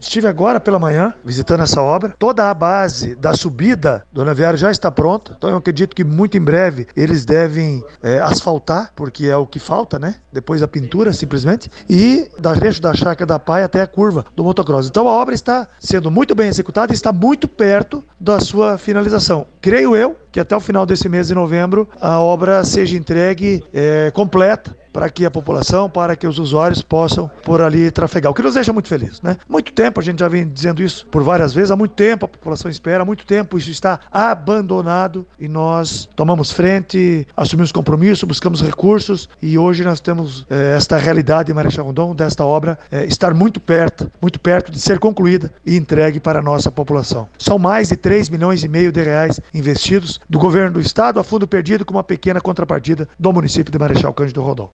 Estive agora pela manhã visitando essa obra. Toda a base da subida do Anuviário já está pronta. Então eu acredito que muito em breve eles devem asfaltar, porque é o que falta, né? Depois a pintura, simplesmente. E da trecho da Chácara da Pai até a curva do motocross. Então a obra está sendo muito bem executada e está muito perto da sua finalização. Creio eu que até o final desse mês de novembro a obra seja entregue completa, para que a população, para que os usuários possam por ali trafegar. O que nos deixa muito felizes, né? Muito tempo, a gente já vem dizendo isso por várias vezes, há muito tempo a população espera, há muito tempo isso está abandonado e nós tomamos frente, assumimos compromisso, buscamos recursos e hoje nós temos esta realidade em Marechal Rondon, desta obra estar muito perto de ser concluída e entregue para a nossa população. São mais de 3,5 milhões de reais investidos do governo do estado a fundo perdido com uma pequena contrapartida do município de Marechal Cândido Rondon.